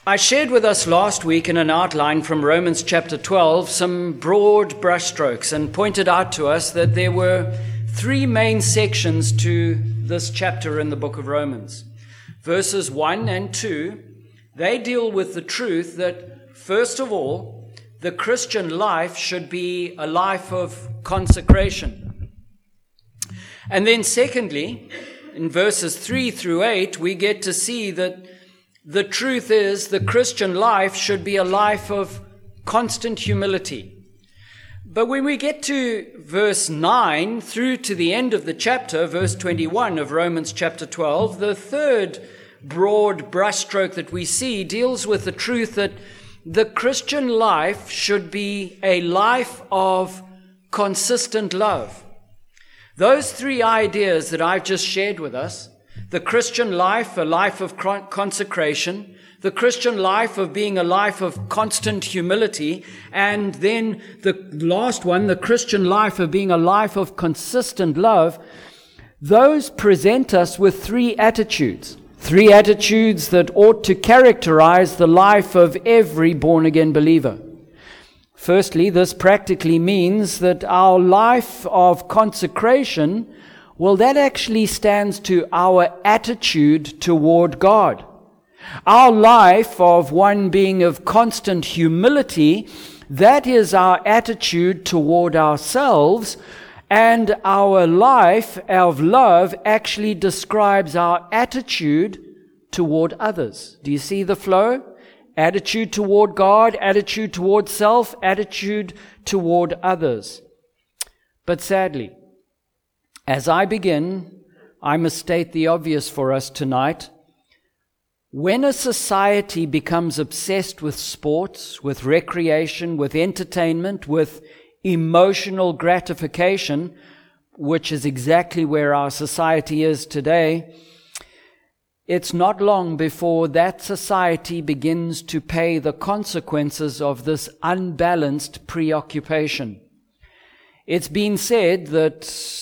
I shared with us last week in an outline from Romans chapter 12 some broad brushstrokes and pointed out to us that there were three main sections to this chapter in the book of Romans. Verses 1 and 2, they deal with the truth that, first of all, the Christian life should be a life of consecration. And then secondly, in verses 3 through 8, we get to see that the truth is the Christian life should be a life of constant humility. But when we get to verse 9 through to the end of the chapter, verse 21 of Romans chapter 12, the third broad brushstroke that we see deals with the truth that the Christian life should be a life of consistent love. Those three ideas that I've just shared with us, the Christian life, a life of consecration, the Christian life of being a life of constant humility, and then the last one, the Christian life of being a life of consistent love, those present us with three attitudes that ought to characterize the life of every born-again believer. Firstly, this practically means that our life of consecration, well, that actually stands to our attitude toward God. Our life of one being of constant humility, that is our attitude toward ourselves, and our life of love actually describes our attitude toward others. Do you see the flow? Attitude toward God, attitude toward self, attitude toward others. But sadly, as I begin, I must state the obvious for us tonight. When a society becomes obsessed with sports, with recreation, with entertainment, with emotional gratification, which is exactly where our society is today, it's not long before that society begins to pay the consequences of this unbalanced preoccupation. It's been said that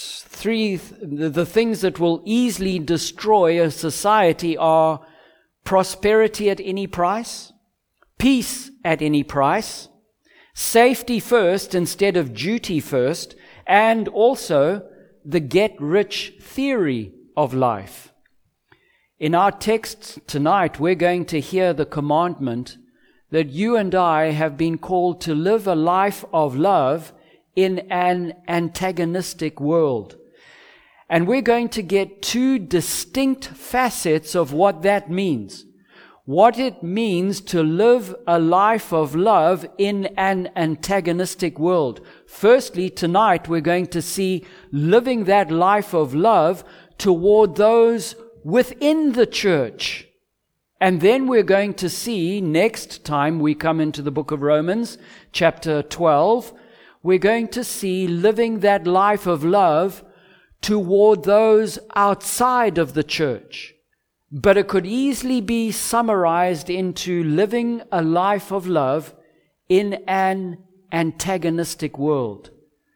the things that will easily destroy a society are prosperity at any price, peace at any price, safety first instead of duty first, and also the get-rich theory of life. In our text tonight, we're going to hear the commandment that you and I have been called to live a life of love in an antagonistic world. And we're going to get two distinct facets of what that means. What it means to live a life of love in an antagonistic world. Firstly, tonight we're going to see living that life of love toward those within the church. And then we're going to see, next time we come into the book of Romans, chapter 12, we're going to see living that life of love toward those outside of the church. But it could easily be summarized into living a life of love in an antagonistic world.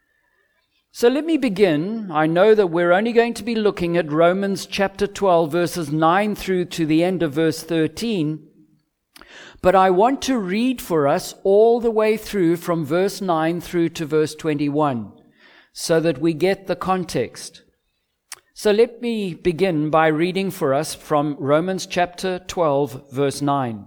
So let me begin. I know that we're only going to be looking at Romans chapter 12, verses 9 through to the end of verse 13. But I want to read for us all the way through from verse 9 through to verse 21, so that we get the context. So let me begin by reading for us from Romans chapter 12, verse 9.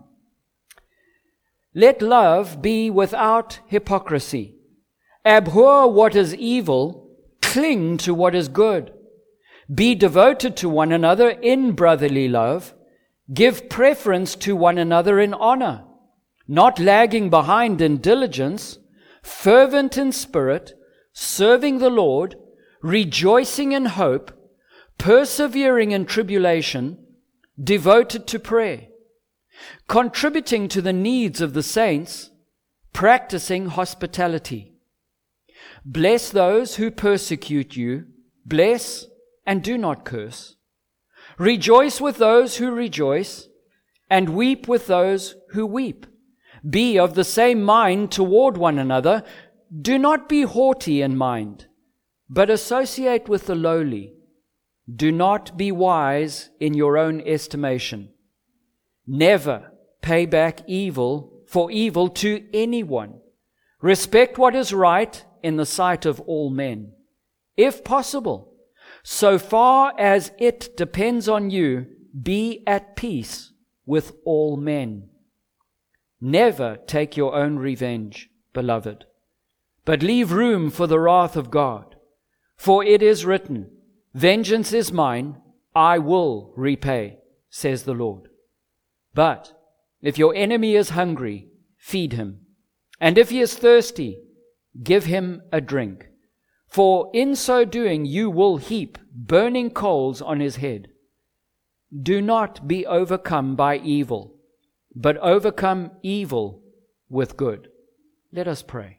Let love be without hypocrisy. Abhor what is evil, cling to what is good. Be devoted to one another in brotherly love. Give preference to one another in honor, not lagging behind in diligence, fervent in spirit, serving the Lord, rejoicing in hope, persevering in tribulation, devoted to prayer, contributing to the needs of the saints, practicing hospitality. Bless those who persecute you, bless and do not curse. Rejoice with those who rejoice, and weep with those who weep. Be of the same mind toward one another. Do not be haughty in mind, but associate with the lowly. Do not be wise in your own estimation. Never pay back evil for evil to anyone. Respect what is right in the sight of all men. If possible, so far as it depends on you, be at peace with all men. Never take your own revenge, beloved, but leave room for the wrath of God. For it is written, vengeance is mine, I will repay, says the Lord. But if your enemy is hungry, feed him. And if he is thirsty, give him a drink. For in so doing you will heap burning coals on his head. Do not be overcome by evil, but overcome evil with good. Let us pray.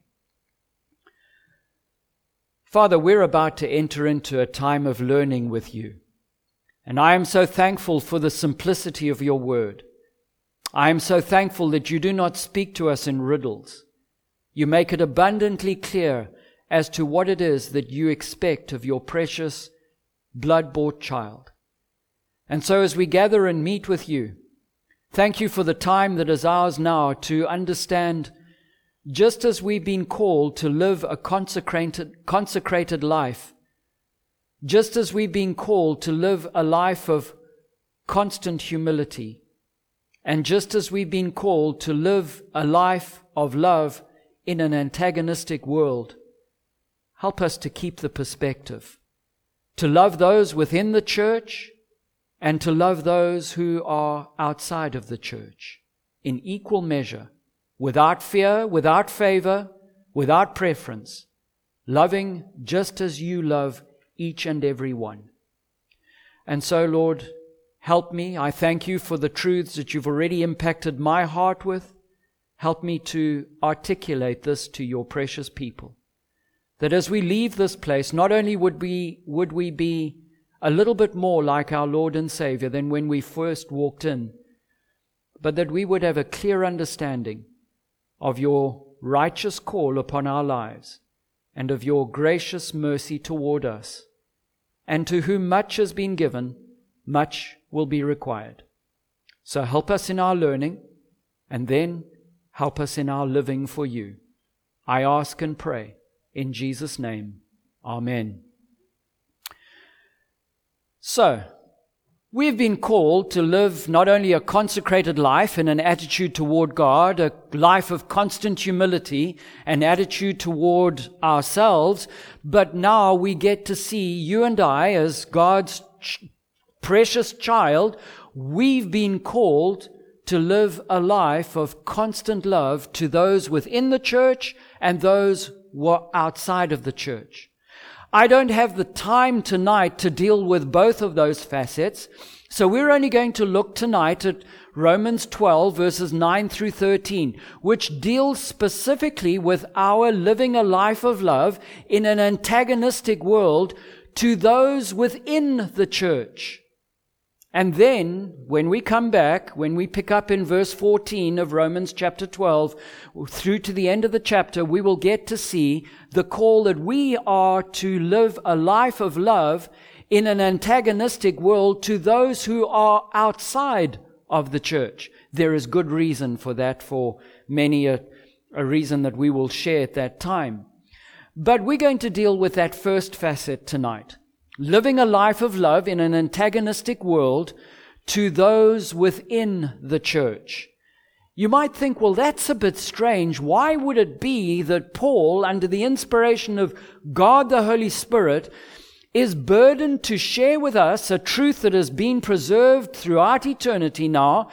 Father, we're about to enter into a time of learning with you. And I am so thankful for the simplicity of your word. I am so thankful that you do not speak to us in riddles. You make it abundantly clear as to what it is that you expect of your precious, blood-bought child. And so as we gather and meet with you, thank you for the time that is ours now to understand, just as we've been called to live a consecrated life, just as we've been called to live a life of constant humility, and just as we've been called to live a life of love in an antagonistic world, help us to keep the perspective, to love those within the church and to love those who are outside of the church in equal measure, without fear, without favor, without preference, loving just as you love each and every one. And so, Lord, help me. I thank you for the truths that you've already impacted my heart with. Help me to articulate this to your precious people. That as we leave this place, not only would we be a little bit more like our Lord and Savior than when we first walked in, but that we would have a clear understanding of your righteous call upon our lives and of your gracious mercy toward us. And to whom much has been given, much will be required. So help us in our learning, and then help us in our living for you. I ask and pray in Jesus' name. Amen. So, we've been called to live not only a consecrated life in an attitude toward God, a life of constant humility, an attitude toward ourselves, but now we get to see you and I as God's precious child. We've been called to live a life of constant love to those within the church and those who are outside of the church. I don't have the time tonight to deal with both of those facets, so we're only going to look tonight at Romans 12 verses 9 through 13, which deals specifically with our living a life of love in an antagonistic world to those within the church. And then, when we come back, when we pick up in verse 14 of Romans chapter 12, through to the end of the chapter, we will get to see the call that we are to live a life of love in an antagonistic world to those who are outside of the church. There is good reason for that, for many a reason that we will share at that time. But we're going to deal with that first facet tonight. Living a life of love in an antagonistic world to those within the church. You might think, well, that's a bit strange. Why would it be that Paul, under the inspiration of God the Holy Spirit, is burdened to share with us a truth that has been preserved throughout eternity now?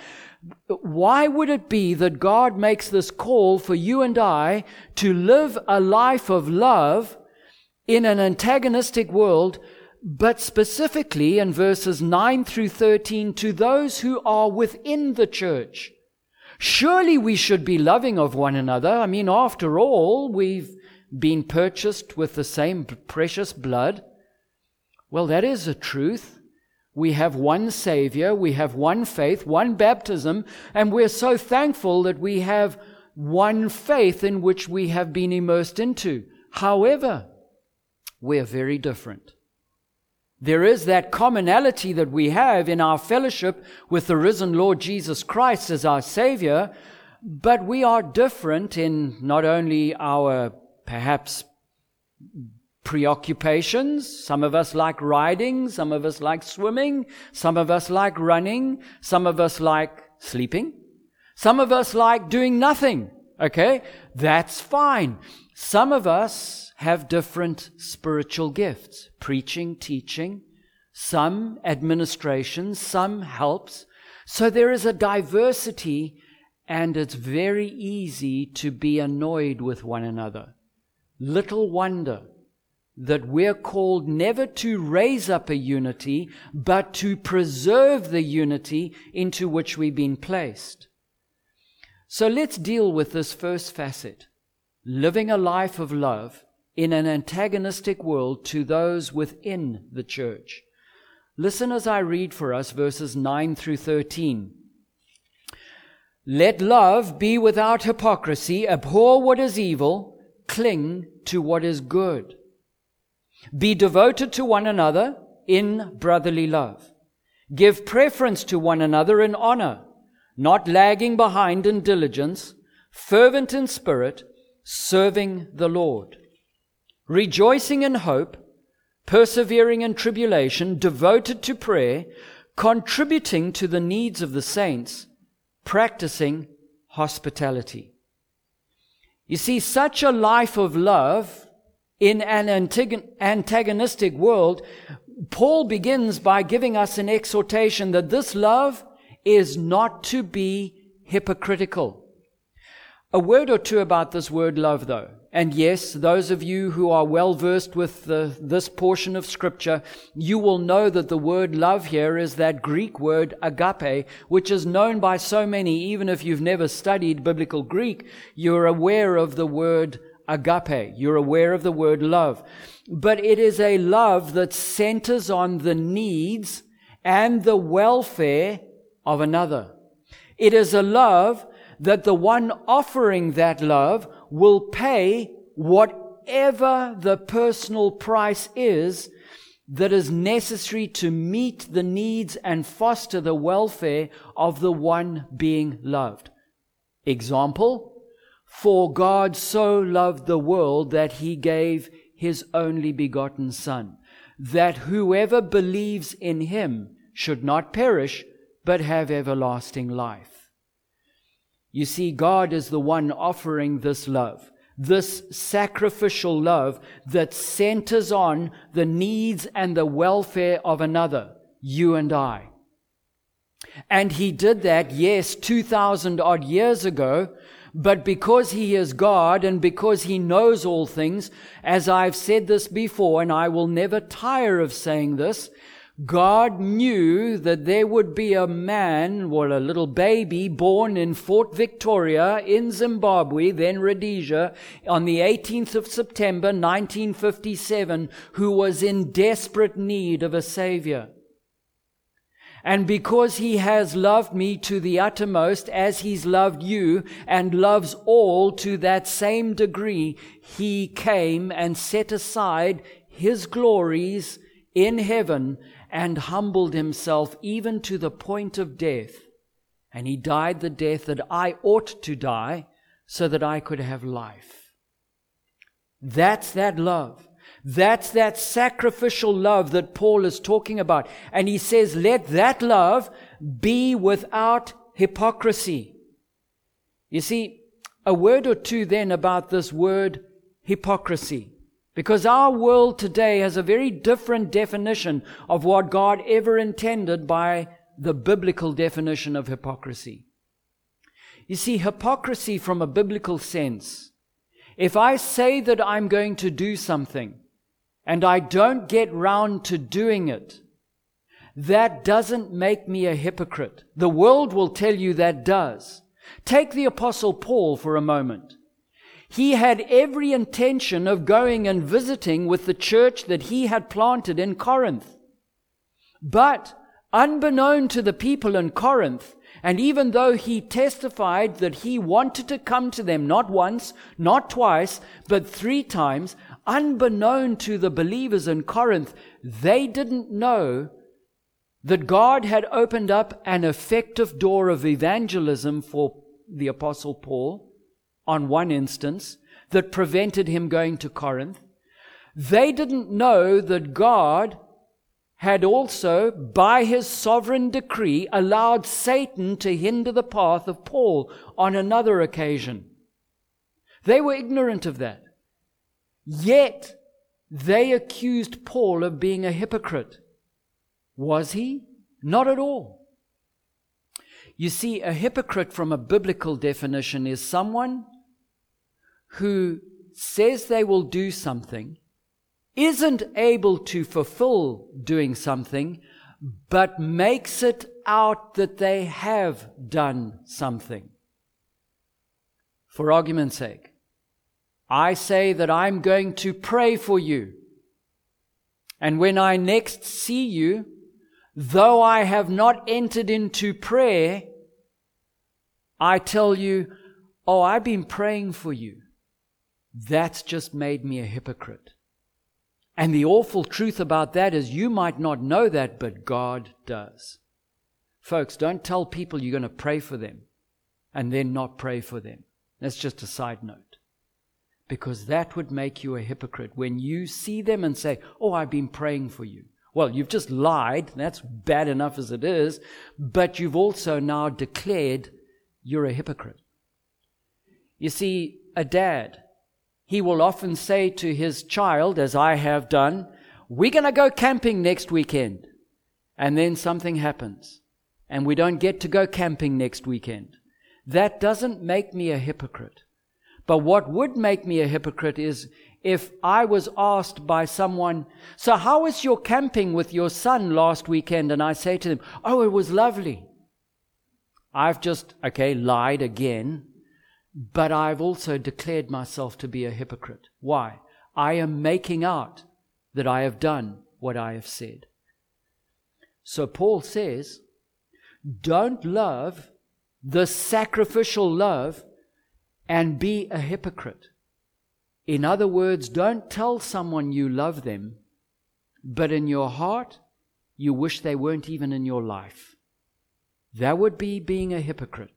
Why would it be that God makes this call for you and I to live a life of love in an antagonistic world, but specifically in verses 9 through 13 to those who are within the church? Surely we should be loving of one another. I mean, after all, we've been purchased with the same precious blood. Well, that is a truth. We have one Savior, we have one faith, one baptism, and we're so thankful that we have one faith in which we have been immersed into. However, we're very different. There is that commonality that we have in our fellowship with the risen Lord Jesus Christ as our Savior, but we are different in not only our, perhaps, preoccupations. Some of us like riding, some of us like swimming, some of us like running, some of us like sleeping, some of us like doing nothing. Okay, that's fine. Some of us have different spiritual gifts, preaching, teaching, some administration, some helps. So there is a diversity, and it's very easy to be annoyed with one another. Little wonder that we're called never to raise up a unity, but to preserve the unity into which we've been placed. So let's deal with this first facet, living a life of love in an antagonistic world to those within the church. Listen as I read for us verses 9 through 13. Let love be without hypocrisy, abhor what is evil, cling to what is good. Be devoted to one another in brotherly love. Give preference to one another in honor, not lagging behind in diligence, fervent in spirit, serving the Lord. Rejoicing in hope, persevering in tribulation, devoted to prayer, contributing to the needs of the saints, practicing hospitality. You see, such a life of love in an antagonistic world, Paul begins by giving us an exhortation that this love is not to be hypocritical. A word or two about this word love, though. And yes, those of you who are well versed with this portion of Scripture, you will know that the word love here is that Greek word agape, which is known by so many. Even if you've never studied biblical Greek, you're aware of the word agape. You're aware of the word love. But it is a love that centers on the needs and the welfare of another. It is a love that the one offering that love will pay whatever the personal price is that is necessary to meet the needs and foster the welfare of the one being loved. Example, for God so loved the world that he gave his only begotten Son, that whoever believes in him should not perish, but have everlasting life. You see, God is the one offering this love, this sacrificial love that centers on the needs and the welfare of another, you and I. And he did that, yes, 2,000 odd years ago, but because he is God and because he knows all things, as I've said this before, and I will never tire of saying this, God knew that there would be a man, or a little baby, born in Fort Victoria in Zimbabwe, then Rhodesia, on the 18th of September 1957, who was in desperate need of a Savior. And because he has loved me to the uttermost, as he's loved you, and loves all to that same degree, he came and set aside his glories in heaven and humbled himself even to the point of death. And he died the death that I ought to die so that I could have life. That's that love. That's that sacrificial love that Paul is talking about. And he says, let that love be without hypocrisy. You see, a word or two then about this word hypocrisy. Because our world today has a very different definition of what God ever intended by the biblical definition of hypocrisy. You see, hypocrisy from a biblical sense, if I say that I'm going to do something and I don't get round to doing it, that doesn't make me a hypocrite. The world will tell you that does. Take the Apostle Paul for a moment. He had every intention of going and visiting with the church that he had planted in Corinth. But unbeknown to the people in Corinth, and even though he testified that he wanted to come to them not once, not twice, but 3 times, unbeknown to the believers in Corinth, they didn't know that God had opened up an effective door of evangelism for the Apostle Paul on one instance that prevented him going to Corinth. They didn't know that God had also, by his sovereign decree, allowed Satan to hinder the path of Paul on another occasion. They were ignorant of that. Yet, they accused Paul of being a hypocrite. Was he? Not at all. You see, a hypocrite from a biblical definition is someone who says they will do something, isn't able to fulfill doing something, but makes it out that they have done something. For argument's sake, I say that I'm going to pray for you. And when I next see you, though I have not entered into prayer, I tell you, oh, I've been praying for you. That's just made me a hypocrite. And the awful truth about that is you might not know that, but God does. Folks, don't tell people you're going to pray for them and then not pray for them. That's just a side note. Because that would make you a hypocrite when you see them and say, oh, I've been praying for you. Well, you've just lied. That's bad enough as it is. But you've also now declared you're a hypocrite. You see, a dad, he will often say to his child, as I have done, we're going to go camping next weekend. And then something happens. And we don't get to go camping next weekend. That doesn't make me a hypocrite. But what would make me a hypocrite is if I was asked by someone, so how was your camping with your son last weekend? And I say to them, oh, it was lovely. I've just, lied again. But I've also declared myself to be a hypocrite. Why? I am making out that I have done what I have said. So Paul says, don't love the sacrificial love and be a hypocrite. In other words, don't tell someone you love them, but in your heart, you wish they weren't even in your life. That would be being a hypocrite.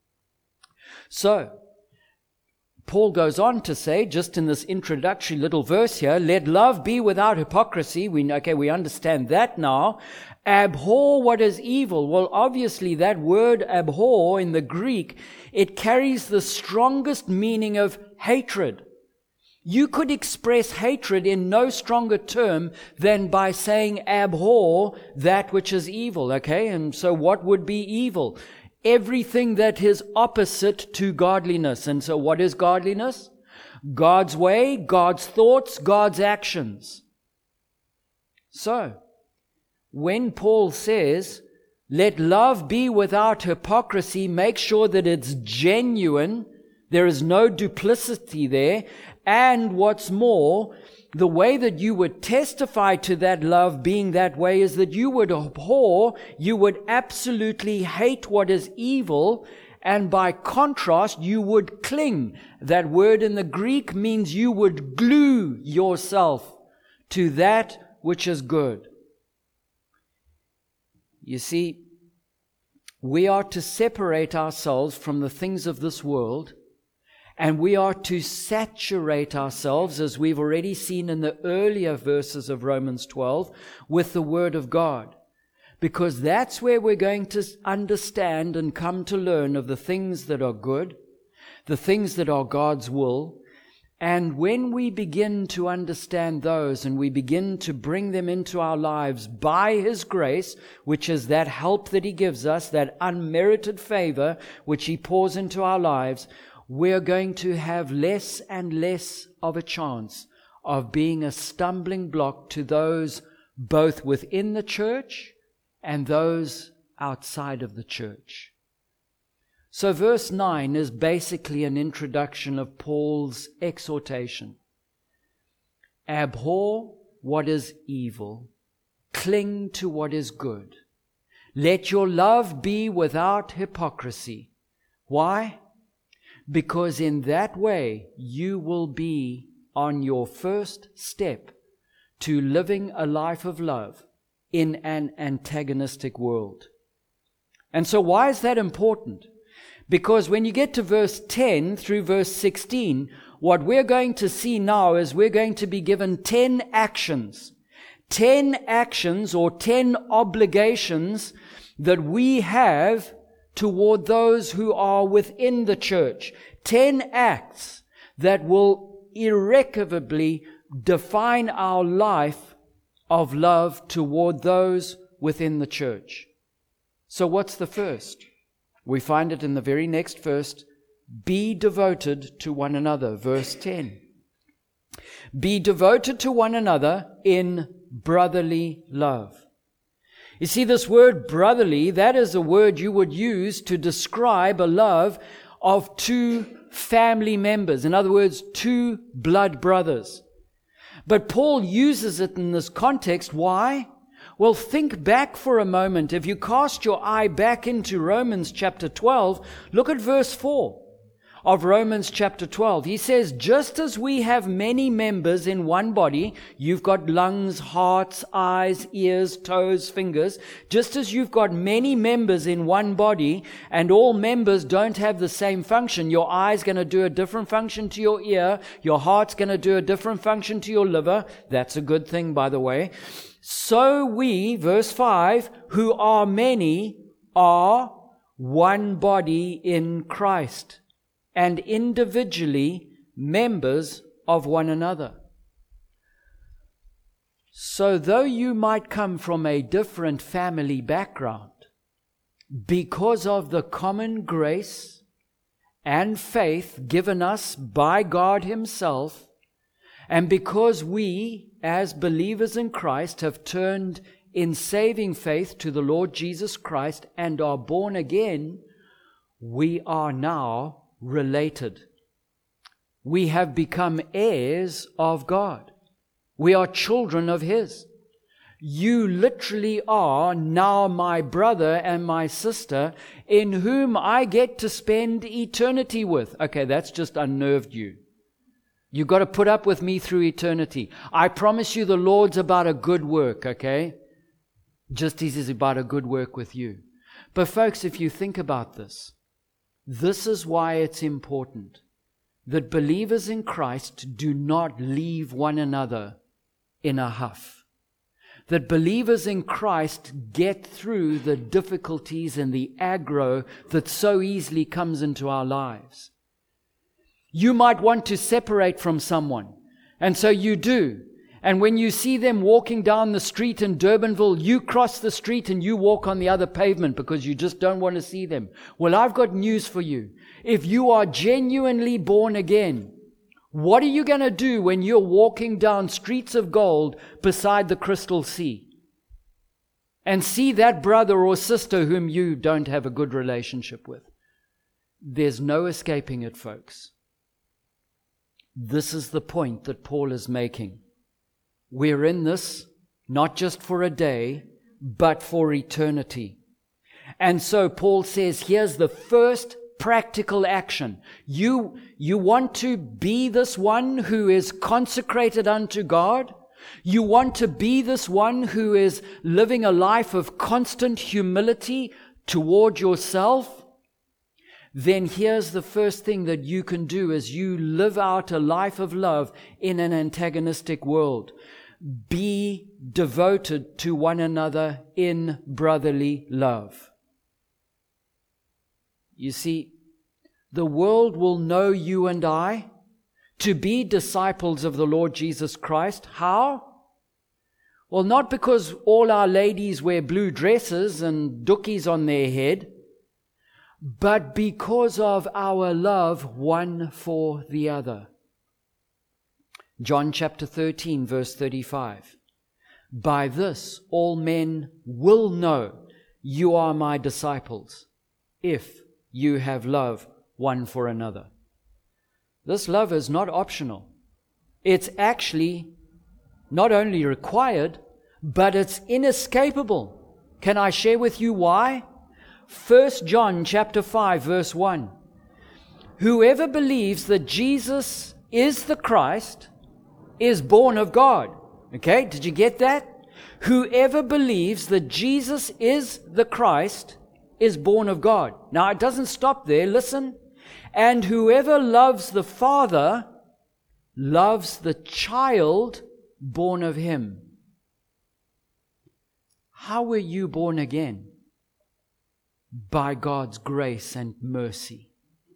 So, Paul goes on to say, just in this introductory little verse here, let love be without hypocrisy. We understand that now. Abhor what is evil. Well, obviously that word abhor in the Greek, it carries the strongest meaning of hatred. You could express hatred in no stronger term than by saying abhor that which is evil, And so what would be evil? Everything that is opposite to godliness. And so what is godliness? God's way, God's thoughts, God's actions. So, when Paul says, let love be without hypocrisy, make sure that it's genuine, there is no duplicity there, and what's more, the way that you would testify to that love being that way is that you would abhor, you would absolutely hate what is evil, and by contrast, you would cling. That word in the Greek means you would glue yourself to that which is good. You see, we are to separate ourselves from the things of this world, and we are to saturate ourselves, as we've already seen in the earlier verses of Romans 12, with the Word of God. Because that's where we're going to understand and come to learn of the things that are good, the things that are God's will. And when we begin to understand those and we begin to bring them into our lives by His grace, which is that help that He gives us, that unmerited favor which He pours into our lives, we're going to have less and less of a chance of being a stumbling block to those both within the church and those outside of the church. So verse 9 is basically an introduction of Paul's exhortation. Abhor what is evil. Cling to what is good. Let your love be without hypocrisy. Why? Because in that way you will be on your first step to living a life of love in an antagonistic world. And so why is that important? Because when you get to verse 10 through verse 16, what we're going to see now is we're going to be given 10 actions. 10 actions or 10 obligations that we have toward those who are within the church. 10 acts that will irrevocably define our life of love toward those within the church. So what's the first? We find it in the very next verse. Be devoted to one another. Verse 10. Be devoted to one another in brotherly love. You see, this word brotherly, that is a word you would use to describe a love of two family members. In other words, two blood brothers. But Paul uses it in this context. Why? Well, think back for a moment. If you cast your eye back into Romans chapter 12, look at verse 4 of Romans chapter 12. He says, just as we have many members in one body, you've got lungs, hearts, eyes, ears, toes, fingers, just as you've got many members in one body, and all members don't have the same function. Your eye's going to do a different function to your ear. Your heart's going to do a different function to your liver. That's a good thing, by the way. So we, verse 5, who are many, are one body in Christ, and individually members of one another. So though you might come from a different family background, because of the common grace and faith given us by God Himself, and because we, as believers in Christ, have turned in saving faith to the Lord Jesus Christ and are born again, we are now related. We have become heirs of God. We are children of His. You literally are now my brother and my sister in whom I get to spend eternity with. Okay, that's just unnerved you. You've got to put up with me through eternity. I promise you the Lord's about a good work, okay? Just as He's about a good work with you. But folks, if you think about this, this is why it's important that believers in Christ do not leave one another in a huff. That believers in Christ get through the difficulties and the aggro that so easily comes into our lives. You might want to separate from someone, and so you do. And when you see them walking down the street in Durbanville, you cross the street and you walk on the other pavement because you just don't want to see them. Well, I've got news for you. If you are genuinely born again, what are you going to do when you're walking down streets of gold beside the crystal sea and see that brother or sister whom you don't have a good relationship with? There's no escaping it, folks. This is the point that Paul is making. We're in this not just for a day, but for eternity. And so Paul says, here's the first practical action. You want to be this one who is consecrated unto God? You want to be this one who is living a life of constant humility toward yourself? Then here's the first thing that you can do as you live out a life of love in an antagonistic world. Be devoted to one another in brotherly love. You see, the world will know you and I to be disciples of the Lord Jesus Christ. How? Well, not because all our ladies wear blue dresses and dookies on their head, but because of our love one for the other. John chapter 13, verse 35. By this all men will know you are my disciples, if you have love one for another. This love is not optional. It's actually not only required, but it's inescapable. Can I share with you why? 1 John chapter 5, verse 1. Whoever believes that Jesus is the Christ is born of God. Okay, did you get that? Whoever believes that Jesus is the Christ is born of God. Now, it doesn't stop there. Listen. And whoever loves the Father loves the child born of him. How were you born again? By God's grace and mercy.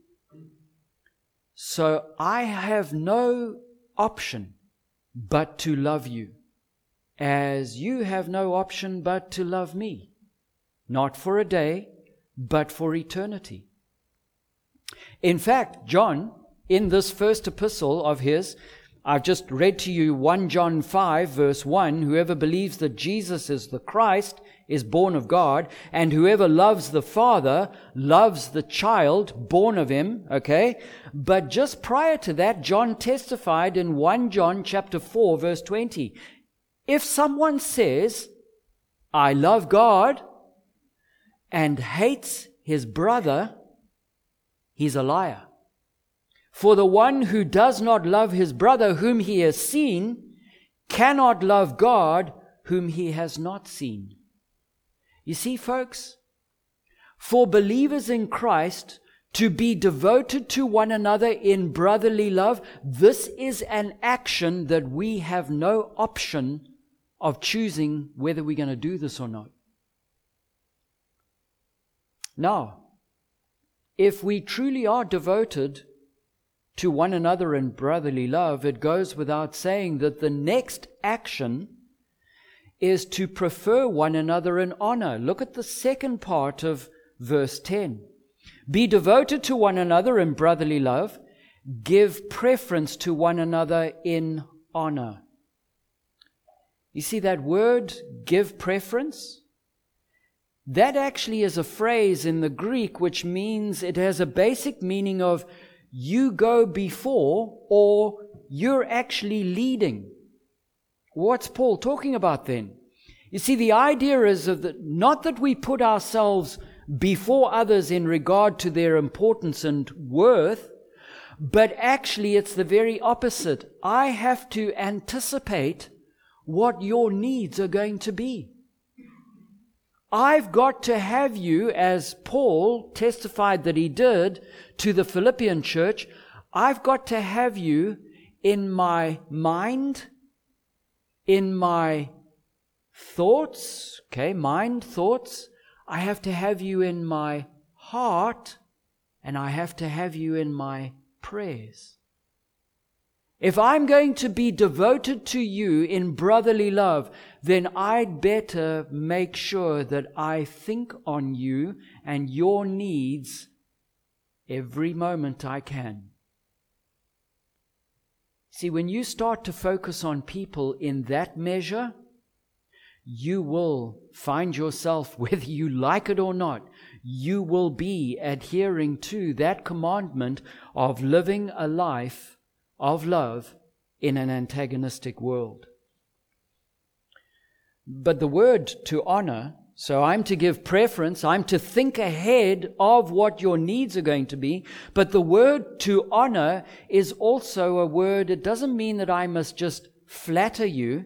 So I have no option but to love you, as you have no option but to love me, not for a day, but for eternity. In fact, John, in this first epistle of his, I've just read to you 1 John 5 verse 1, whoever believes that Jesus is the Christ is born of God, and whoever loves the Father loves the child born of him, okay? But just prior to that, John testified in 1 John chapter 4 verse 20, if someone says, I love God, and hates his brother, he's a liar. For the one who does not love his brother whom he has seen cannot love God whom he has not seen. You see, folks, for believers in Christ to be devoted to one another in brotherly love, this is an action that we have no option of choosing whether we're going to do this or not. Now, if we truly are devoted to one another in brotherly love, it goes without saying that the next action is to prefer one another in honor. Look at the second part of verse 10. Be devoted to one another in brotherly love. Give preference to one another in honor. You see that word, give preference? That actually is a phrase in the Greek which means, it has a basic meaning of you go before, or you're actually leading. What's Paul talking about then? You see, the idea is not that we put ourselves before others in regard to their importance and worth, but actually it's the very opposite. I have to anticipate what your needs are going to be. I've got to have you, as Paul testified that he did to the Philippian church, I've got to have you in my mind, in my thoughts, mind, thoughts. I have to have you in my heart, and I have to have you in my prayers. If I'm going to be devoted to you in brotherly love, then I'd better make sure that I think on you and your needs every moment I can. See, when you start to focus on people in that measure, you will find yourself, whether you like it or not, you will be adhering to that commandment of living a life of love in an antagonistic world. But the word to honor, so I'm to give preference, I'm to think ahead of what your needs are going to be, but the word to honor is also a word, it doesn't mean that I must just flatter you.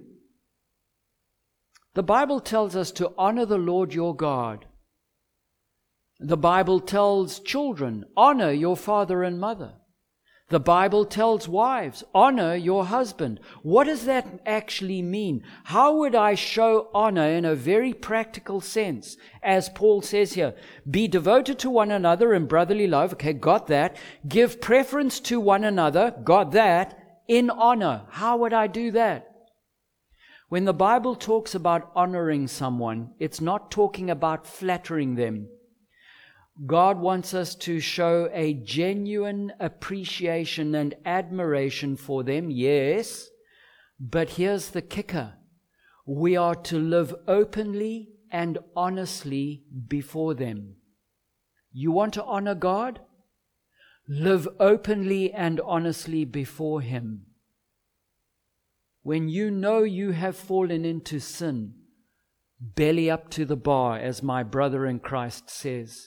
The Bible tells us to honor the Lord your God. The Bible tells children, honor your father and mother. The Bible tells wives, honor your husband. What does that actually mean? How would I show honor in a very practical sense? As Paul says here, be devoted to one another in brotherly love. Okay, got that. Give preference to one another. Got that. In honor. How would I do that? When the Bible talks about honoring someone, it's not talking about flattering them. God wants us to show a genuine appreciation and admiration for them, yes, but here's the kicker. We are to live openly and honestly before them. You want to honor God? Live openly and honestly before Him. When you know you have fallen into sin, belly up to the bar, as my brother in Christ says,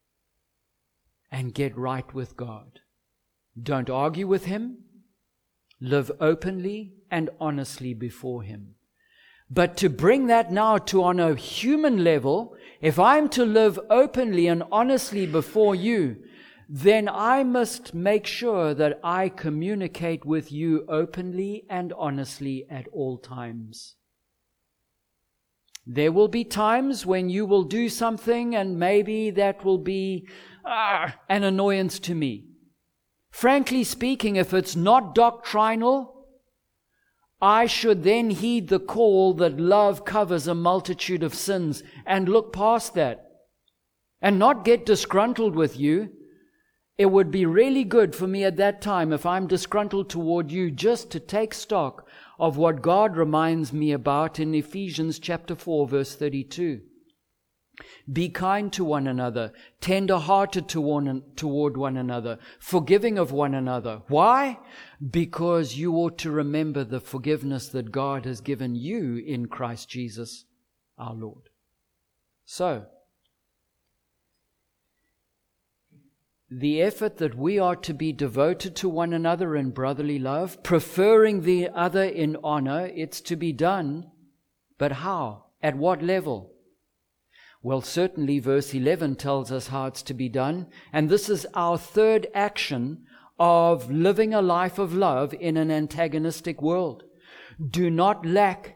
and get right with God. Don't argue with Him. Live openly and honestly before Him. But to bring that now to on a human level, if I'm to live openly and honestly before you, then I must make sure that I communicate with you openly and honestly at all times. There will be times when you will do something and maybe that will be an annoyance to me. Frankly speaking, if it's not doctrinal, I should then heed the call that love covers a multitude of sins and look past that and not get disgruntled with you. It would be really good for me at that time, if I'm disgruntled toward you, just to take stock of what God reminds me about in Ephesians chapter 4, verse 32. Be kind to one another, tender-hearted toward one another, forgiving of one another. Why? Because you ought to remember the forgiveness that God has given you in Christ Jesus our Lord. So, the effort that we are to be devoted to one another in brotherly love, preferring the other in honor, it's to be done. But how? At what level? Well, certainly verse 11 tells us how it's to be done. And this is our third action of living a life of love in an antagonistic world. Do not lag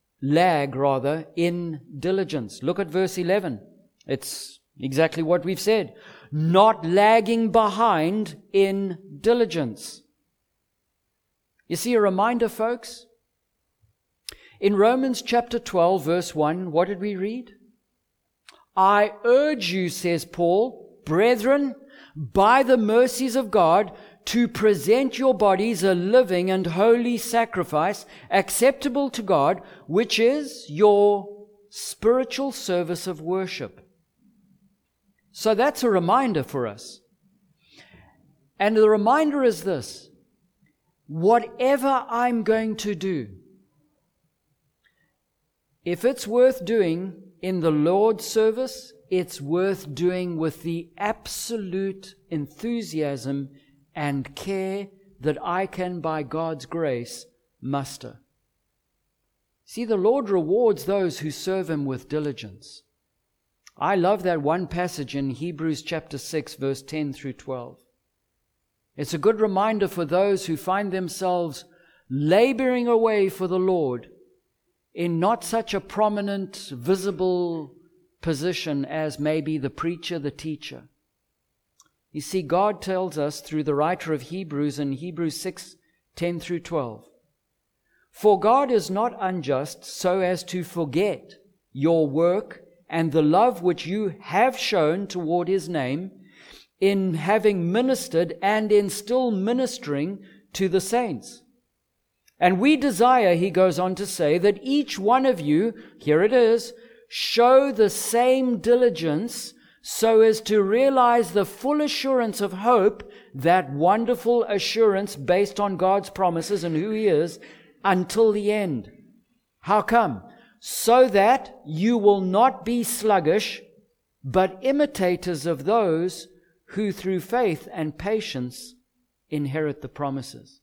in diligence. Look at verse 11. It's exactly what we've said. Not lagging behind in diligence. You see, a reminder, folks. In Romans chapter 12, verse 1, what did we read? I urge you, says Paul, brethren, by the mercies of God, to present your bodies a living and holy sacrifice, acceptable to God, which is your spiritual service of worship. So that's a reminder for us. And the reminder is this: whatever I'm going to do, if it's worth doing in the Lord's service, it's worth doing with the absolute enthusiasm and care that I can, by God's grace, muster. See, the Lord rewards those who serve Him with diligence. I love that one passage in Hebrews chapter 6, verse 10 through 12. It's a good reminder for those who find themselves laboring away for the Lord in not such a prominent, visible position as maybe the preacher, the teacher. You see, God tells us through the writer of Hebrews in Hebrews 6, 10 through 12, for God is not unjust so as to forget your work and the love which you have shown toward His name in having ministered and in still ministering to the saints. And we desire, he goes on to say, that each one of you, here it is, show the same diligence so as to realize the full assurance of hope, that wonderful assurance based on God's promises and who He is, until the end. How come? So that you will not be sluggish, but imitators of those who through faith and patience inherit the promises.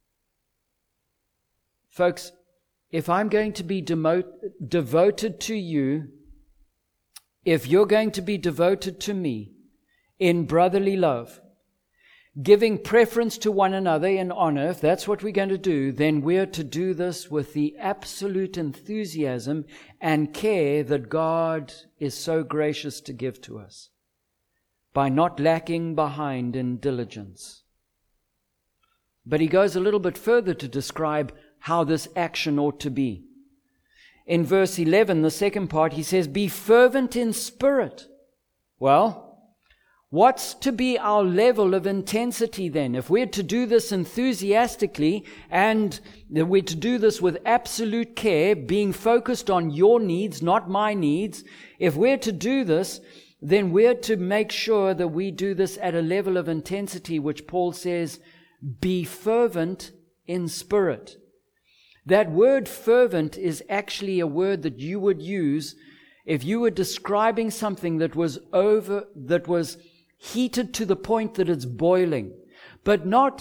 Folks, if I'm going to be devoted to you, if you're going to be devoted to me in brotherly love, giving preference to one another in honor, if that's what we're going to do, then we're to do this with the absolute enthusiasm and care that God is so gracious to give to us, by not lacking behind in diligence. But he goes a little bit further to describe how this action ought to be. In verse 11, the second part, he says, be fervent in spirit. Well, what's to be our level of intensity then? If we're to do this enthusiastically and we're to do this with absolute care, being focused on your needs, not my needs, if we're to do this, then we're to make sure that we do this at a level of intensity which Paul says, be fervent in spirit. That word fervent is actually a word that you would use if you were describing something that was heated to the point that it's boiling, but not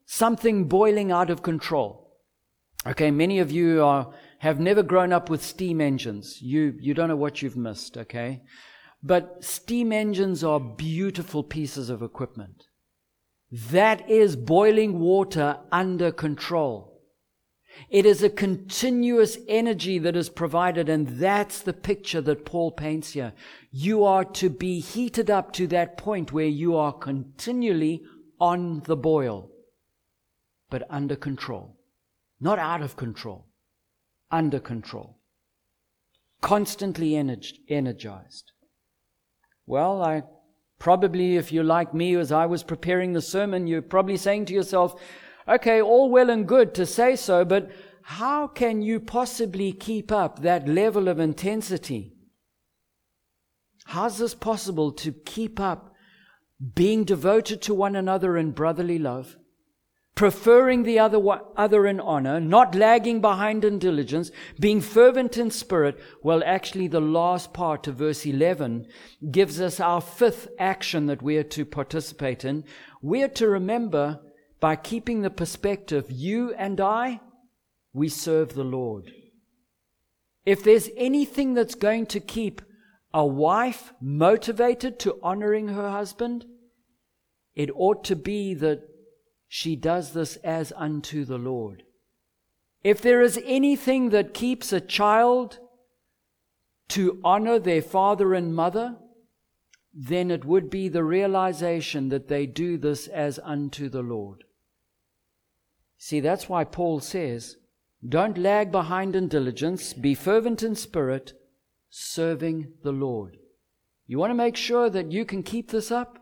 something boiling out of control. Okay, many of you have never grown up with steam engines. You don't know what you've missed, okay? But steam engines are beautiful pieces of equipment. That is boiling water under control. It is a continuous energy that is provided, and that's the picture that Paul paints here. You are to be heated up to that point where you are continually on the boil, but under control. Not out of control, under control. Constantly energized. Well, I probably, if you're like me, as I was preparing the sermon, you're probably saying to yourself, okay, all well and good to say so, but how can you possibly keep up that level of intensity? How's this possible to keep up being devoted to one another in brotherly love, preferring the other in honor, not lagging behind in diligence, being fervent in spirit? Well, actually, the last part of verse 11 gives us our fifth action that we are to participate in. We are to remember, by keeping the perspective, you and I, we serve the Lord. If there's anything that's going to keep a wife motivated to honoring her husband, it ought to be that she does this as unto the Lord. If there is anything that keeps a child to honor their father and mother, then it would be the realization that they do this as unto the Lord. See, that's why Paul says, don't lag behind in diligence, be fervent in spirit, serving the Lord. You want to make sure that you can keep this up?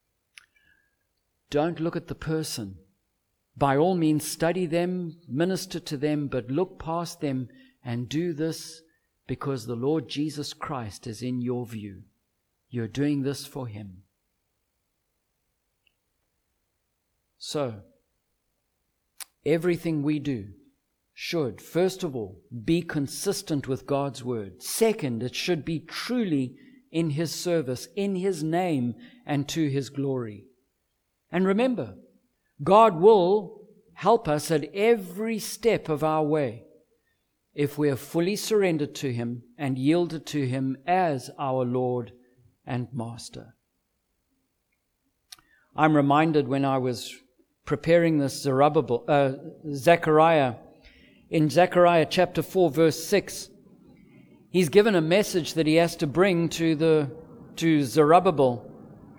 Don't look at the person. By all means, study them, minister to them, but look past them and do this because the Lord Jesus Christ is in your view. You're doing this for Him. So, everything we do should, first of all, be consistent with God's Word. Second, it should be truly in His service, in His name, and to His glory. And remember, God will help us at every step of our way if we are fully surrendered to Him and yielded to Him as our Lord and Master. I'm reminded when I was preparing this Zechariah, in Zechariah chapter 4, verse 6, he's given a message that he has to bring to Zerubbabel.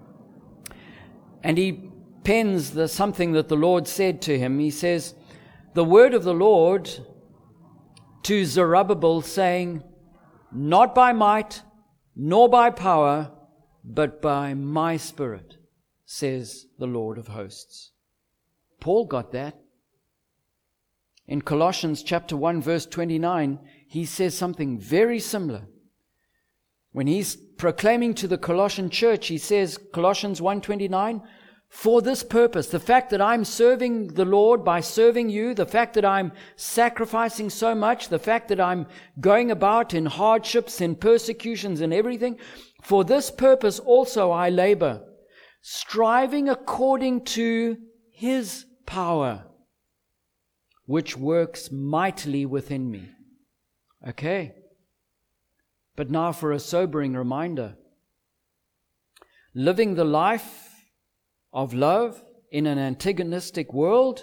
And he pens something that the Lord said to him. He says, the word of the Lord to Zerubbabel, saying, not by might, nor by power, but by my Spirit, says the Lord of hosts. Paul got that. In Colossians chapter 1, verse 29, he says something very similar. When he's proclaiming to the Colossian church, he says, Colossians 1:29, for this purpose, the fact that I'm serving the Lord by serving you, the fact that I'm sacrificing so much, the fact that I'm going about in hardships and persecutions and everything, for this purpose also I labor, striving according to His power, which works mightily within me. Okay. But now for a sobering reminder. Living the life of love in an antagonistic world,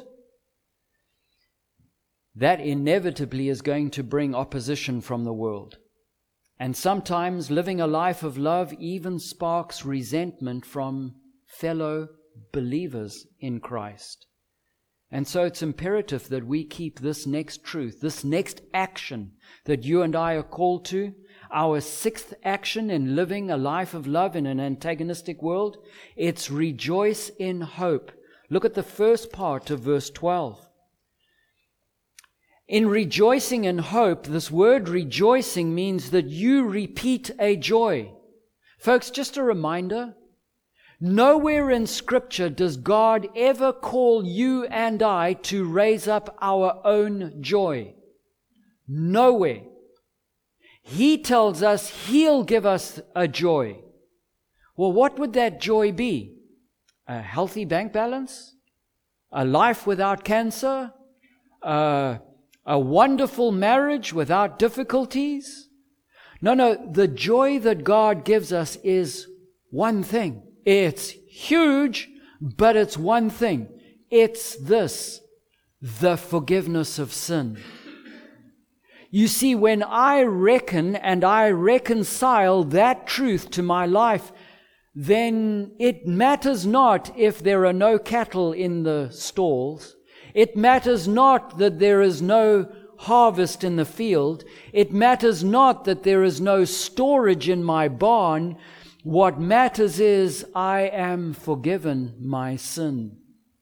that inevitably is going to bring opposition from the world. And sometimes living a life of love even sparks resentment from fellow believers in Christ. And so it's imperative that we keep this next truth, this next action that you and I are called to, our sixth action in living a life of love in an antagonistic world. It's rejoice in hope. Look at the first part of verse 12. In rejoicing in hope, this word rejoicing means that you repeat a joy. Folks, just a reminder, nowhere in Scripture does God ever call you and I to raise up our own joy. Nowhere. He tells us He'll give us a joy. Well, what would that joy be? A healthy bank balance? a life without cancer, a wonderful marriage without difficulties. No, the joy that God gives us is one thing. It's huge, but it's one thing. It's this, the forgiveness of sin. You see, when I reckon and I reconcile that truth to my life, then it matters not if there are no cattle in the stalls. It matters not that there is no harvest in the field. It matters not that there is no storage in my barn. What matters is I am forgiven my sin.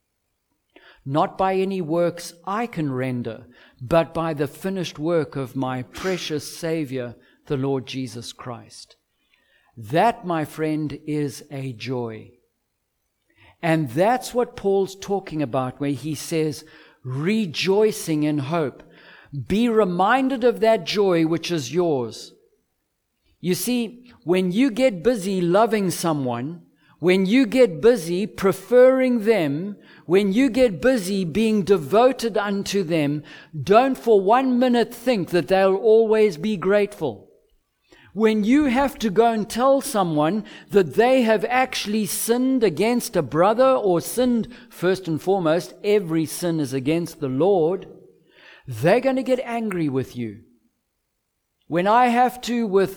Not by any works I can render, but by the finished work of my precious Savior, the Lord Jesus Christ. That, my friend, is a joy. And that's what Paul's talking about where he says, rejoicing in hope. Be reminded of that joy which is yours. You see, when you get busy loving someone, when you get busy preferring them, when you get busy being devoted unto them, don't for 1 minute think that they'll always be grateful. When you have to go and tell someone that they have actually sinned against a brother or sinned, first and foremost, every sin is against the Lord, they're going to get angry with you. When I have to, with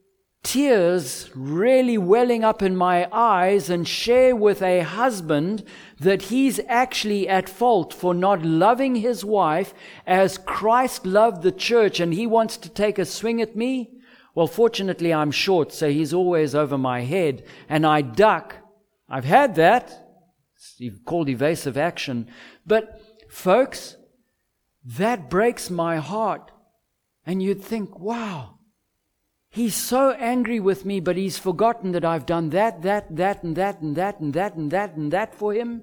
tears really welling up in my eyes, and share with a husband that he's actually at fault for not loving his wife as Christ loved the church, and he wants to take a swing at me, well, fortunately I'm short, so he's always over my head, and I duck. I've had that. It's called evasive action. But folks, that breaks my heart. And you'd think, wow, he's so angry with me, but he's forgotten that I've done that, and that, and that, and that, and that for him.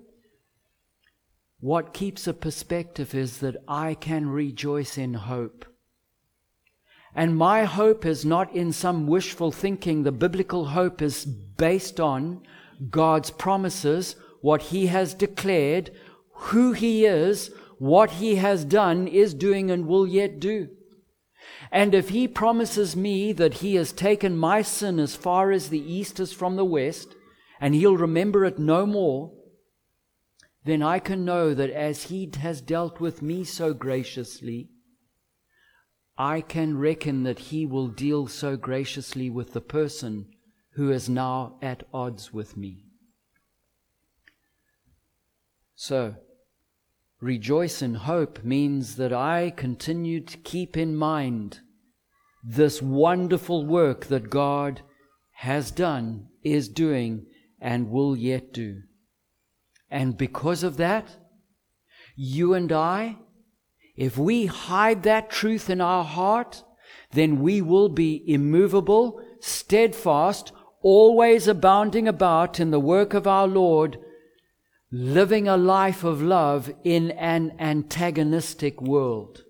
What keeps a perspective is that I can rejoice in hope. And my hope is not in some wishful thinking. The biblical hope is based on God's promises, what He has declared, who He is, what He has done, is doing, and will yet do. And if He promises me that He has taken my sin as far as the east is from the west, and He'll remember it no more, then I can know that as He has dealt with me so graciously, I can reckon that He will deal so graciously with the person who is now at odds with me. So, rejoice in hope means that I continue to keep in mind this wonderful work that God has done, is doing, and will yet do. And because of that, you and I, if we hide that truth in our heart, then we will be immovable, steadfast, always abounding about in the work of our Lord, living a life of love in an antagonistic world.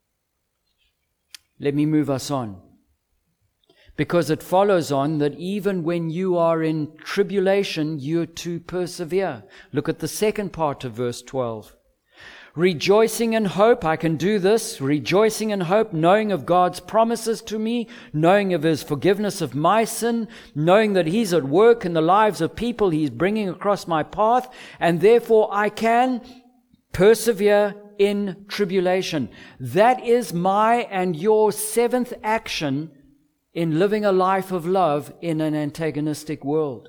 Let me move us on. Because it follows on that even when you are in tribulation, you're to persevere. Look at the second part of verse 12. Rejoicing in hope, I can do this, rejoicing in hope, knowing of God's promises to me, knowing of His forgiveness of my sin, knowing that He's at work in the lives of people He's bringing across my path, and therefore I can persevere in tribulation. That is my and your seventh action in living a life of love in an antagonistic world.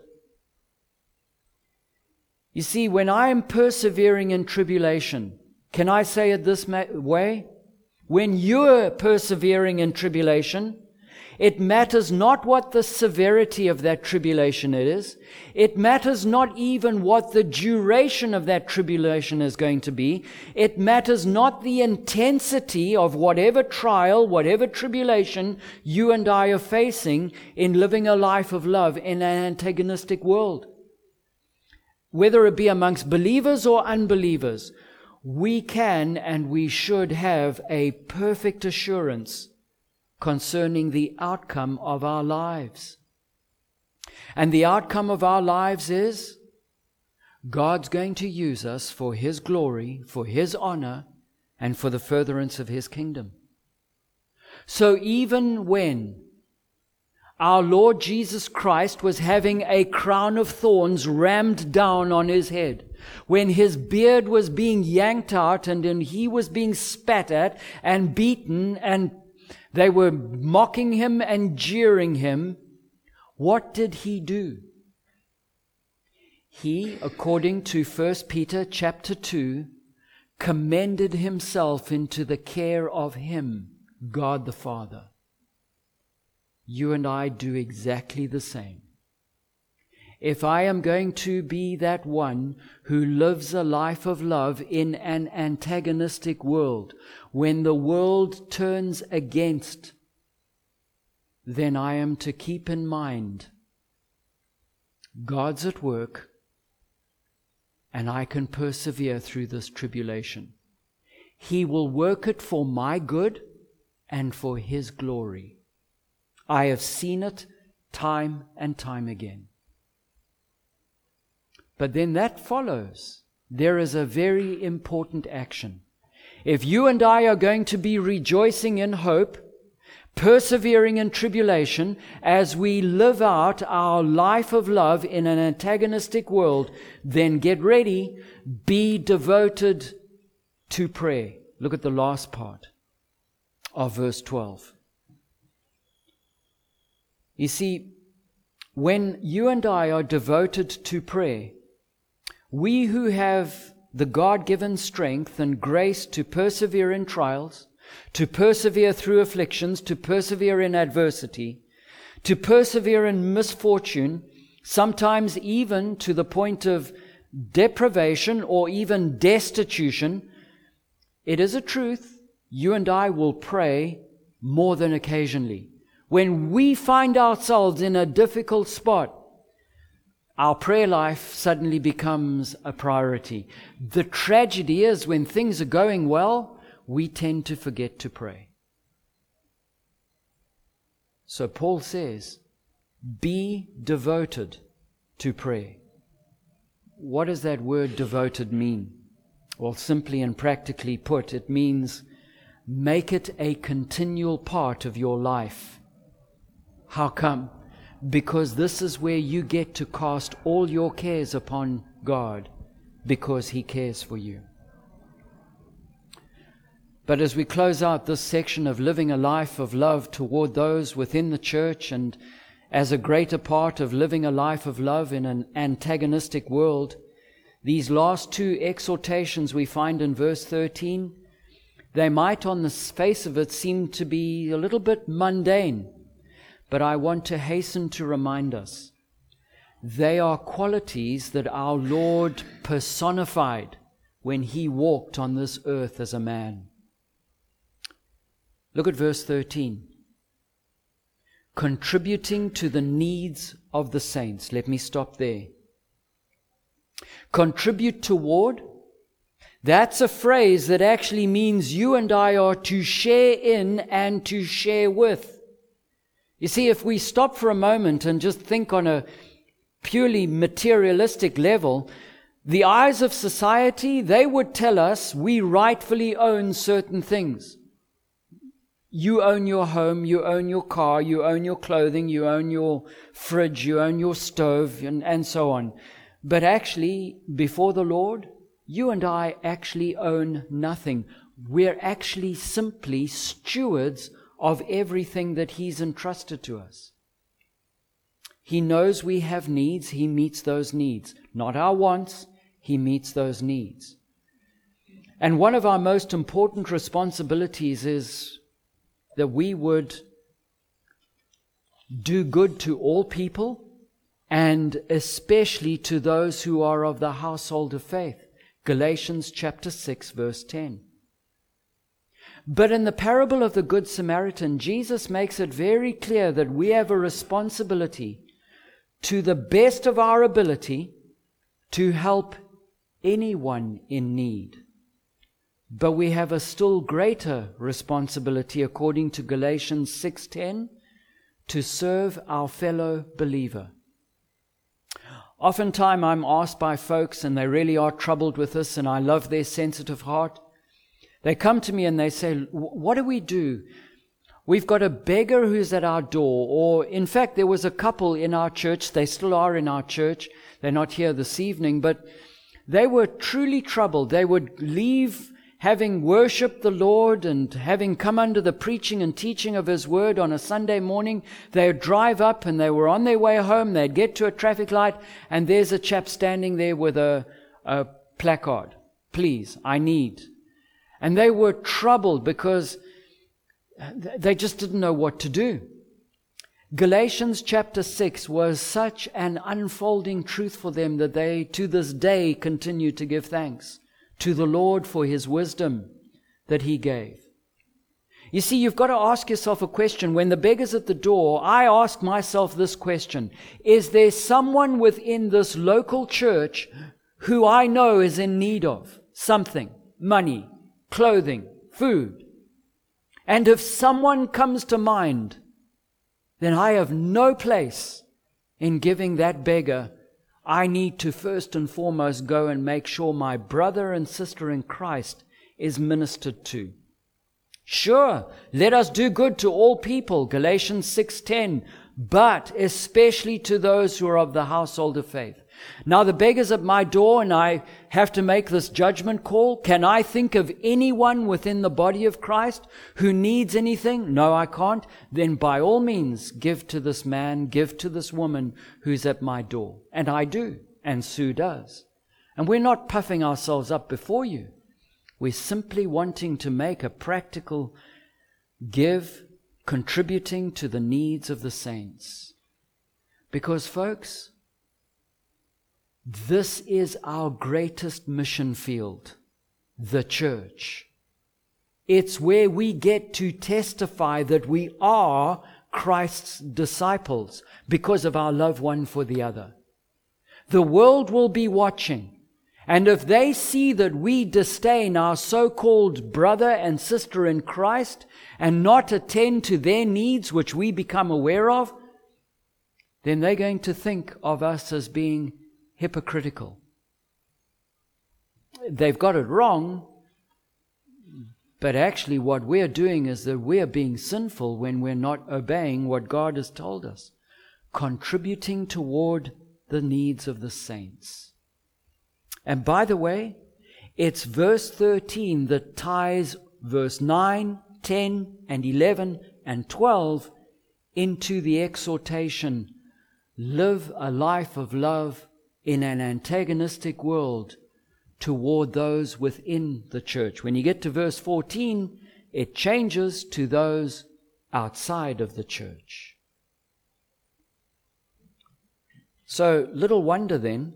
You see, when I am persevering in tribulation, can I say it this way? When you're persevering in tribulation, it matters not what the severity of that tribulation is. It matters not even what the duration of that tribulation is going to be. It matters not the intensity of whatever trial, whatever tribulation you and I are facing in living a life of love in an antagonistic world. Whether it be amongst believers or unbelievers, we can and we should have a perfect assurance concerning the outcome of our lives. And the outcome of our lives is God's going to use us for His glory, for His honor, and for the furtherance of His kingdom. So even when our Lord Jesus Christ was having a crown of thorns rammed down on His head, when His beard was being yanked out and then He was being spat at and beaten and they were mocking Him and jeering Him, what did He do? He, according to 1 Peter chapter 2, commended Himself into the care of Him, God the Father. You and I do exactly the same. If I am going to be that one who lives a life of love in an antagonistic world, when the world turns against, then I am to keep in mind God's at work and I can persevere through this tribulation. He will work it for my good and for His glory. I have seen it time and time again. But then that follows. There is a very important action. If you and I are going to be rejoicing in hope, persevering in tribulation, as we live out our life of love in an antagonistic world, then get ready, be devoted to prayer. Look at the last part of verse 12. You see, when you and I are devoted to prayer, we who have the God-given strength and grace to persevere in trials, to persevere through afflictions, to persevere in adversity, to persevere in misfortune, sometimes even to the point of deprivation or even destitution, it is a truth, you and I will pray more than occasionally. When we find ourselves in a difficult spot, our prayer life suddenly becomes a priority. The tragedy is when things are going well, we tend to forget to pray. So Paul says, be devoted to prayer. What does that word devoted mean? Well, simply and practically put, it means make it a continual part of your life. How come? Because this is where you get to cast all your cares upon God, because He cares for you. But as we close out this section of living a life of love toward those within the church, and as a greater part of living a life of love in an antagonistic world, these last two exhortations we find in verse 13, they might on the face of it seem to be a little bit mundane. But I want to hasten to remind us, they are qualities that our Lord personified when He walked on this earth as a man. Look at verse 13. Contributing to the needs of the saints. Let me stop there. Contribute toward, that's a phrase that actually means you and I are to share in and to share with. You see, if we stop for a moment and just think on a purely materialistic level, the eyes of society, they would tell us we rightfully own certain things. You own your home, you own your car, you own your clothing, you own your fridge, you own your stove, and so on. But actually, before the Lord, you and I actually own nothing. We're actually simply stewards of everything that He's entrusted to us. He knows we have needs. He meets those needs. Not our wants. He meets those needs. And one of our most important responsibilities is that we would do good to all people, and especially to those who are of the household of faith. Galatians chapter 6, verse 10. But in the parable of the Good Samaritan, Jesus makes it very clear that we have a responsibility to the best of our ability to help anyone in need. But we have a still greater responsibility, according to Galatians 6:10, to serve our fellow believer. Oftentimes I'm asked by folks, and they really are troubled with this, and I love their sensitive heart. They come to me and they say, what do we do? We've got a beggar who's at our door. Or, in fact, there was a couple in our church. They still are in our church. They're not here this evening, but they were truly troubled. They would leave having worshipped the Lord and having come under the preaching and teaching of His Word on a Sunday morning. They would drive up and they were on their way home. They'd get to a traffic light and there's a chap standing there with a placard. Please, I need. And they were troubled because they just didn't know what to do. Galatians chapter 6 was such an unfolding truth for them that they, to this day, continue to give thanks to the Lord for His wisdom that He gave. You see, you've got to ask yourself a question. When the beggar's at the door, I ask myself this question. Is there someone within this local church who I know is in need of something? Money, clothing, food. And if someone comes to mind, then I have no place in giving that beggar. I need to first and foremost go and make sure my brother and sister in Christ is ministered to. Sure, let us do good to all people, Galatians 6:10, but especially to those who are of the household of faith. Now the beggar's at my door and I have to make this judgment call. Can I think of anyone within the body of Christ who needs anything? No, I can't. Then by all means, give to this man, give to this woman who's at my door. And I do, and Sue does. And we're not puffing ourselves up before you. We're simply wanting to make a practical give, contributing to the needs of the saints. Because folks, this is our greatest mission field, the church. It's where we get to testify that we are Christ's disciples because of our love one for the other. The world will be watching, and if they see that we disdain our so-called brother and sister in Christ and not attend to their needs which we become aware of, then they're going to think of us as being hypocritical. They've got it wrong, but actually what we're doing is that we're being sinful when we're not obeying what God has told us, contributing toward the needs of the saints. And by the way, it's verse 13 that ties verse 9, 10, and 11, and 12 into the exhortation, live a life of love in an antagonistic world toward those within the church. When you get to verse 14, it changes to those outside of the church. So, little wonder then,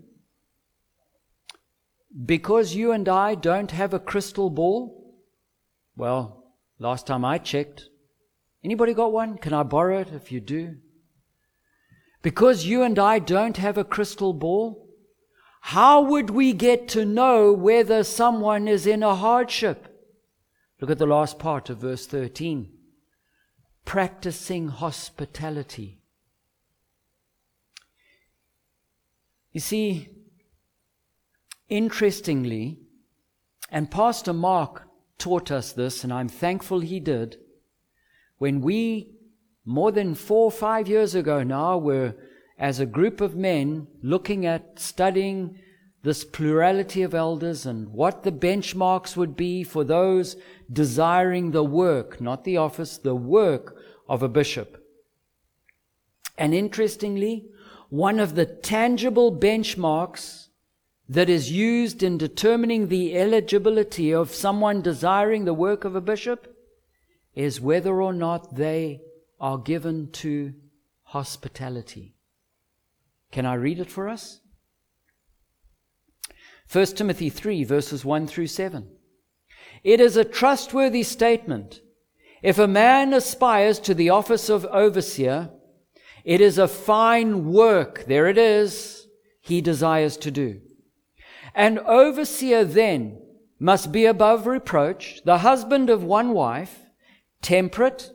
because you and I don't have a crystal ball, well, last time I checked, anybody got one? Can I borrow it if you do? Because you and I don't have a crystal ball, how would we get to know whether someone is in a hardship? Look at the last part of verse 13. Practicing hospitality. You see, interestingly, and Pastor Mark taught us this, and I'm thankful he did, when we more than 4 or 5 years ago now, we're, as a group of men, looking at studying this plurality of elders and what the benchmarks would be for those desiring the work, not the office, the work of a bishop. And interestingly, one of the tangible benchmarks that is used in determining the eligibility of someone desiring the work of a bishop is whether or not they are given to hospitality. Can I read it for us? 1 Timothy 3, verses 1 through 7. It is a trustworthy statement. If a man aspires to the office of overseer, it is a fine work, there it is, he desires to do. An overseer then must be above reproach, the husband of one wife, temperate,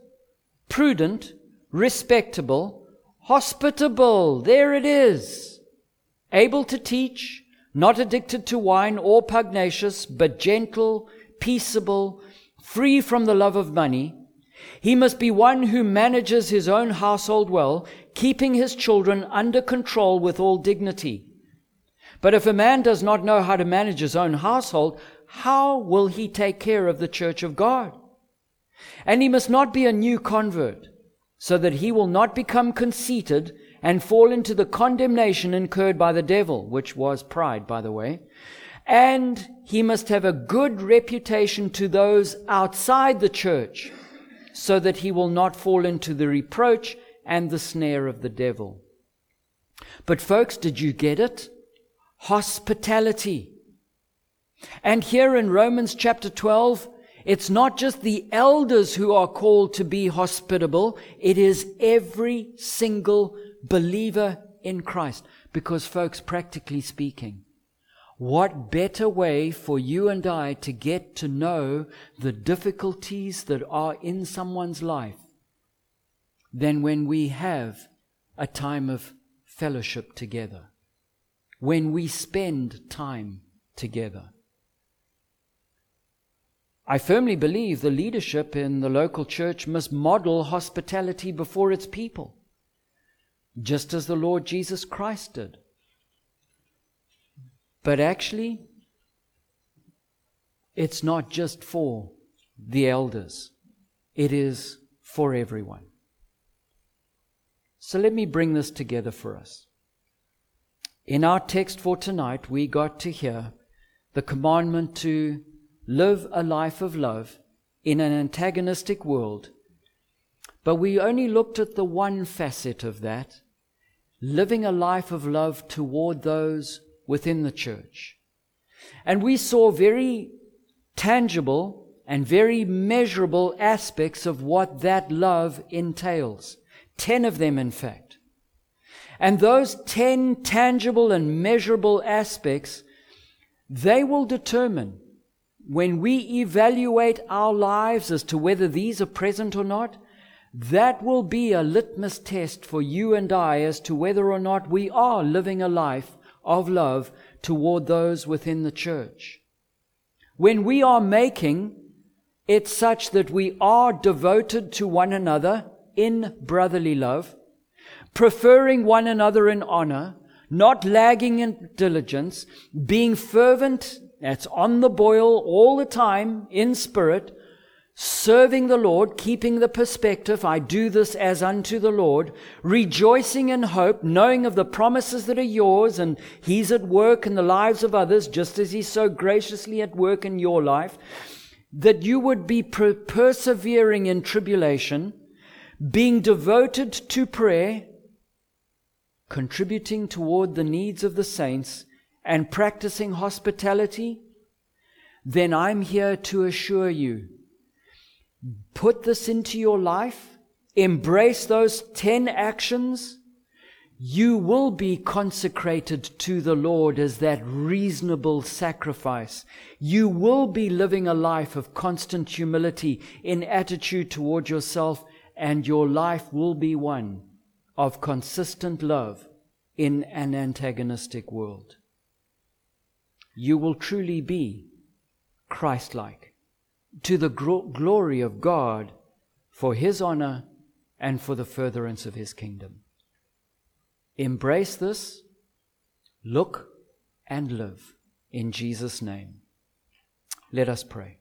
prudent, respectable, hospitable, there it is, able to teach, not addicted to wine or pugnacious, but gentle, peaceable, free from the love of money. He must be one who manages his own household well, keeping his children under control with all dignity. But if a man does not know how to manage his own household, how will he take care of the church of God? And he must not be a new convert, so that he will not become conceited and fall into the condemnation incurred by the devil, which was pride, by the way. And he must have a good reputation to those outside the church, so that he will not fall into the reproach and the snare of the devil. But folks, did you get it? Hospitality. And here in Romans chapter 12, it's not just the elders who are called to be hospitable. It is every single believer in Christ. Because folks, practically speaking, what better way for you and I to get to know the difficulties that are in someone's life than when we have a time of fellowship together, when we spend time together. I firmly believe the leadership in the local church must model hospitality before its people, just as the Lord Jesus Christ did. But actually, it's not just for the elders. It is for everyone. So let me bring this together for us. In our text for tonight, we got to hear the commandment to live a life of love in an antagonistic world. But we only looked at the one facet of that, living a life of love toward those within the church. And we saw very tangible and very measurable aspects of what that love entails. 10 of them, in fact. And those 10 tangible and measurable aspects, they will determine, when we evaluate our lives as to whether these are present or not, that will be a litmus test for you and I as to whether or not we are living a life of love toward those within the church. When we are making it such that we are devoted to one another in brotherly love, preferring one another in honor, not lagging in diligence, being fervent, that's on the boil all the time in spirit, serving the Lord, keeping the perspective, I do this as unto the Lord, rejoicing in hope, knowing of the promises that are yours, and He's at work in the lives of others, just as He's so graciously at work in your life, that you would be persevering in tribulation, being devoted to prayer, contributing toward the needs of the saints, and practicing hospitality, then I'm here to assure you, put this into your life, embrace those 10 actions, you will be consecrated to the Lord as that reasonable sacrifice. You will be living a life of constant humility in attitude toward yourself, and your life will be one of consistent love in an antagonistic world. You will truly be Christ-like, to the glory of God, for His honor and for the furtherance of His kingdom. Embrace this, look and live in Jesus' name. Let us pray.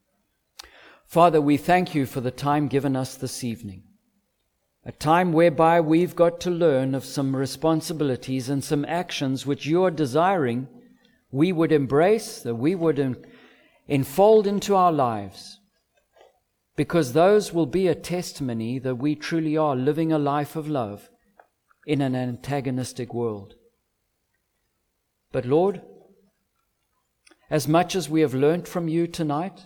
Father, we thank You for the time given us this evening, a time whereby we've got to learn of some responsibilities and some actions which You are desiring we would embrace, that we would enfold into our lives, because those will be a testimony that we truly are living a life of love in an antagonistic world. But Lord, as much as we have learnt from You tonight,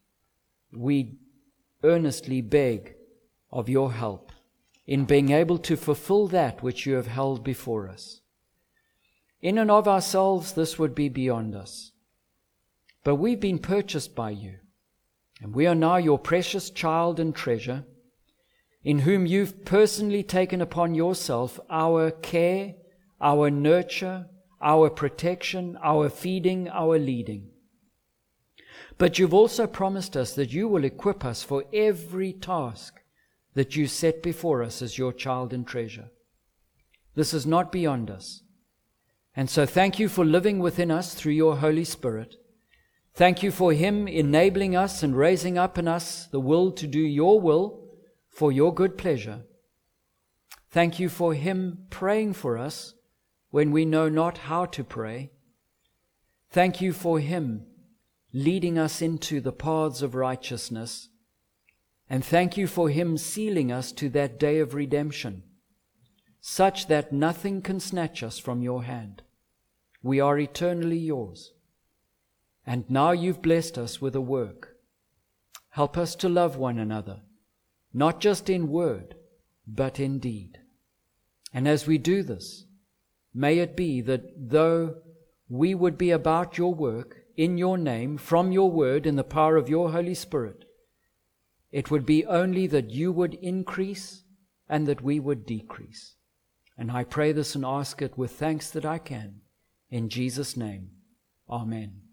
we earnestly beg of Your help in being able to fulfill that which You have held before us. In and of ourselves, this would be beyond us. But we've been purchased by You, and we are now Your precious child and treasure, in whom You've personally taken upon Yourself our care, our nurture, our protection, our feeding, our leading. But you've also promised us that you will equip us for every task that you set before us as your child and treasure. This is not beyond us. And so thank you for living within us through your Holy Spirit. Thank you for Him enabling us and raising up in us the will to do your will for your good pleasure. Thank you for Him praying for us when we know not how to pray. Thank you for Him leading us into the paths of righteousness. And thank you for Him sealing us to that day of redemption, such that nothing can snatch us from your hand. We are eternally yours. And now you've blessed us with a work. Help us to love one another, not just in word, but in deed. And as we do this, may it be that though we would be about your work, in your name, from your word, in the power of your Holy Spirit, it would be only that you would increase and that we would decrease. And I pray this and ask it with thanks that I can. In Jesus' name, amen.